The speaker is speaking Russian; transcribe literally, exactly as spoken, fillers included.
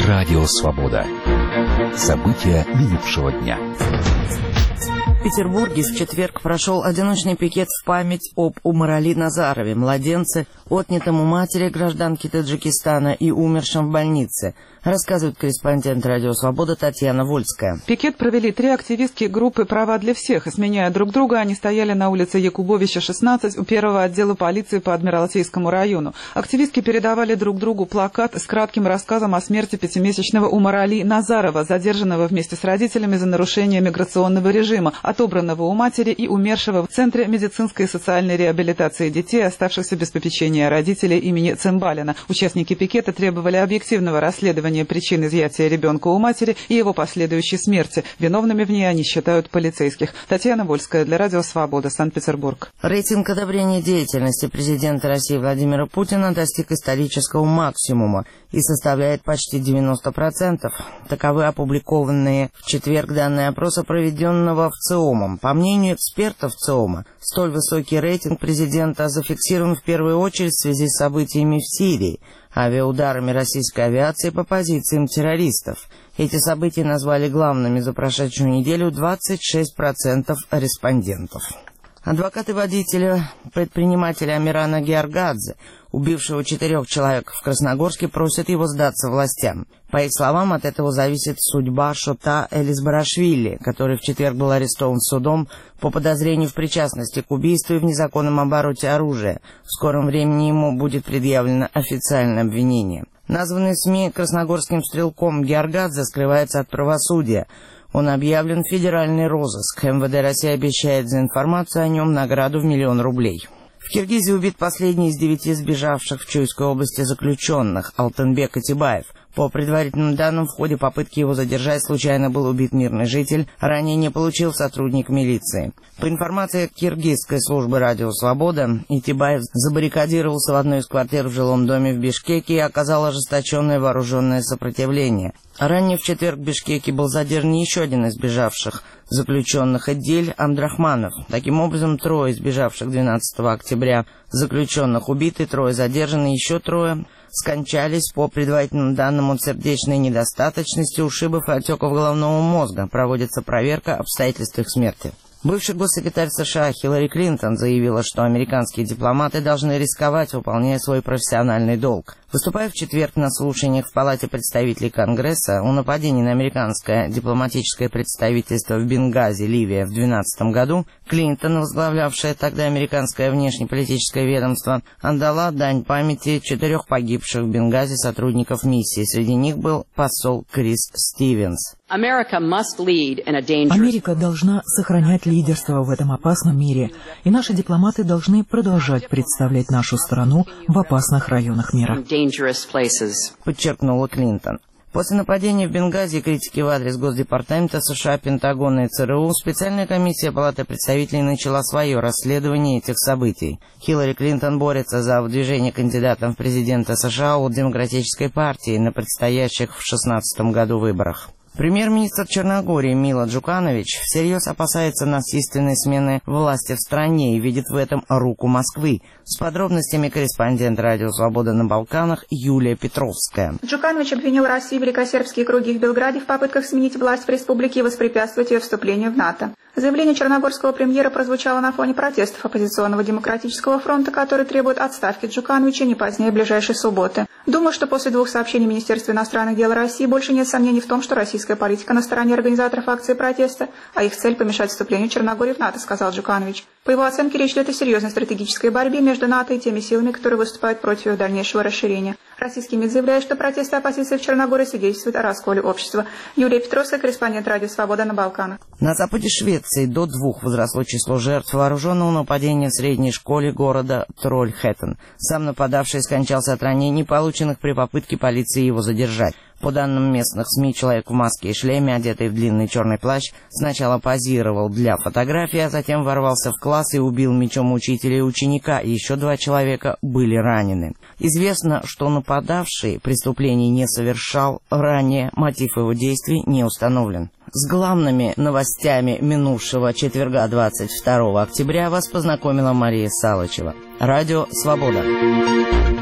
Радио Свобода. События минувшего дня. В Петербурге в четверг прошел одиночный пикет в память об Умарали Назарове, младенце, отнятом у матери гражданки Таджикистана и умершем в больнице, рассказывает корреспондент Радио Свобода Татьяна Вольская. Пикет провели три активистки группы «Права для всех», и, сменяя друг друга, они стояли на улице Якубовича, шестнадцать, у первого отдела полиции по Адмиралтейскому району. Активистки передавали друг другу плакат с кратким рассказом о смерти пятимесячного Умарали Назарова, задержанного вместе с родителями за нарушение миграционного режима, отобранного у матери и умершего в Центре медицинской и социальной реабилитации детей, оставшихся без попечения родителей имени Цымбалина. Участники пикета требовали объективного расследования причин изъятия ребенка у матери и его последующей смерти. Виновными в ней они считают полицейских. Татьяна Вольская для Радио Свобода, Санкт-Петербург. Рейтинг одобрения деятельности президента России Владимира Путина достиг исторического максимума и составляет почти девяносто процентов. Таковы опубликованные в четверг данные опроса, проведенного в ЦИОМом. По мнению экспертов ЦИОМа, столь высокий рейтинг президента зафиксирован в первую очередь в связи с событиями в Сирии, авиаударами российской авиации по позициям террористов. Эти события назвали главными за прошедшую неделю двадцать шесть процентов респондентов. Адвокаты водителя предпринимателя Амирана Георгадзе, убившего четырех человек в Красногорске, просят его сдаться властям. По их словам, от этого зависит судьба Шота Элизбарашвили, который в четверг был арестован судом по подозрению в причастности к убийству и в незаконном обороте оружия. В скором времени ему будет предъявлено официальное обвинение. Названный СМИ красногорским стрелком Георгадзе скрывается от правосудия. Он объявлен в федеральный розыск. МВД России обещает за информацию о нем награду в миллион рублей. В Киргизии убит последний из девяти сбежавших в Чуйской области заключенных, Алтынбек Атибаев. По предварительным данным, в ходе попытки его задержать случайно был убит мирный житель, ранение получил сотрудник милиции. По информации киргизской службы «Радио Свобода», Атибаев забаррикадировался в одной из квартир в жилом доме в Бишкеке и оказал ожесточенное вооруженное сопротивление. Ранее в четверг в Бишкеке был задержан еще один из сбежавших заключенных, Эдиль Амдрахманов. Таким образом, трое избежавших двенадцатого октября заключенных убиты, трое задержаны, еще трое скончались по предварительным данным от сердечной недостаточности, ушибов и отеков головного мозга. Проводится проверка обстоятельств их смерти. Бывший госсекретарь США Хиллари Клинтон заявила, что американские дипломаты должны рисковать, выполняя свой профессиональный долг. Выступая в четверг на слушаниях в Палате представителей Конгресса о нападении на американское дипломатическое представительство в Бенгази, Ливия, в две тысячи двенадцатом году, Клинтон, возглавлявшая тогда американское внешнеполитическое ведомство, отдала дань памяти четырех погибших в Бенгази сотрудников миссии. Среди них был посол Крис Стивенс. Америка должна сохранять лидерство в этом опасном мире, и наши дипломаты должны продолжать представлять нашу страну в опасных районах мира, подчеркнула Клинтон. После нападения в Бенгази и критики в адрес Госдепартамента США, Пентагона и ЦРУ, специальная комиссия Палаты представителей начала свое расследование этих событий. Хиллари Клинтон борется за выдвижение кандидатом в президенты США от Демократической партии на предстоящих в шестнадцатом году выборах. Премьер-министр Черногории Мило Джуканович всерьез опасается насильственной смены власти в стране и видит в этом руку Москвы. С подробностями корреспондент Радио Свобода на Балканах Юлия Петровская. Джуканович обвинил Россию и великосербские круги в Белграде в попытках сменить власть в республике и воспрепятствовать ее вступлению в НАТО. Заявление черногорского премьера прозвучало на фоне протестов оппозиционного демократического фронта, который требует отставки Джукановича не позднее ближайшей субботы. Думаю, что после двух сообщений Министерства иностранных дел России больше нет сомнений в том, что российская политика на стороне организаторов акции протеста, а их цель помешать вступлению Черногории в НАТО, сказал Джуканович. По его оценке, речь идет о серьезной стратегической борьбе между НАТО и теми силами, которые выступают против его дальнейшего расширения. Российский МИД заявляет, что протесты оппозиции в Черногории свидетельствуют о расколе общества. Юлия Петровская, корреспондент Радио Свобода на Балканах. На западе Швеции до двух возросло число жертв вооруженного нападения в средней школе города Трольхэттен. Сам нападавший скончался от ранений, полученных при попытке полиции его задержать. По данным местных СМИ, человек в маске и шлеме, одетый в длинный черный плащ, сначала позировал для фотографии, а затем ворвался в класс и убил мечом учителя и ученика, и еще два человека были ранены. Известно, что нападавший преступлений не совершал, ранее мотив его действий не установлен. С главными новостями минувшего четверга двадцать второго октября вас познакомила Мария Салычева. Радио Свобода.